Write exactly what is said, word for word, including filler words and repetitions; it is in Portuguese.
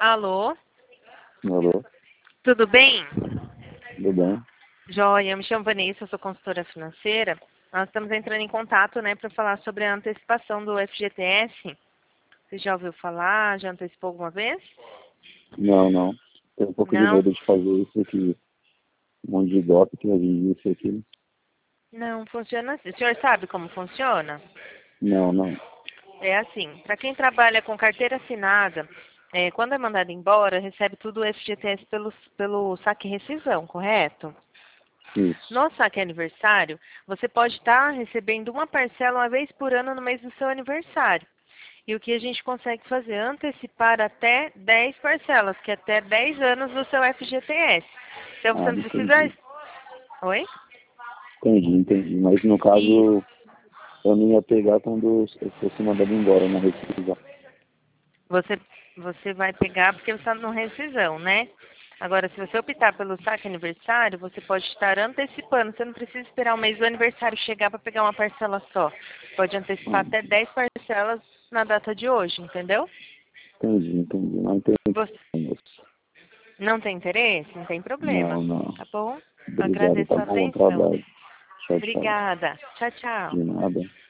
Alô? Alô, Tudo bem? tudo bem? Joia, eu me chamo Vanessa, sou consultora financeira. Nós estamos entrando em contato, né, para falar sobre a antecipação do F G T S. Você já ouviu falar? Já antecipou alguma vez? Não, não. Tenho um pouco de Não? medo de fazer isso aqui. Um monte de golpe que eu vi isso aqui. Não, funciona assim. O senhor sabe como funciona? Não, não. É assim, para quem trabalha com carteira assinada, é, quando é mandado embora, recebe tudo o F G T S pelo, pelo saque rescisão, correto? Isso. No saque aniversário, você pode estar recebendo uma parcela uma vez por ano no mês do seu aniversário. E o que a gente consegue fazer? Antecipar até dez parcelas, que é até dez anos do seu F G T S. Então você Ah, não precisa... entendi. Oi? Entendi, entendi. Mas no E caso, eu não ia pegar quando eu fosse mandado embora na rescisão. você, você vai pegar porque você está no rescisão, né? Agora, se você optar pelo saque aniversário, você pode estar antecipando. Você não precisa esperar o mês do aniversário chegar para pegar uma parcela só. Pode antecipar Ah, até dez parcelas na data de hoje, entendeu? entendi, entendi. Não tem Você moço. não tem interesse? Não tem problema. Não, não. Tá bom? Obrigado, Agradeço tá a bom. Bom atenção. trabalho. Tchau, tchau. Obrigada. Tchau, tchau. De nada.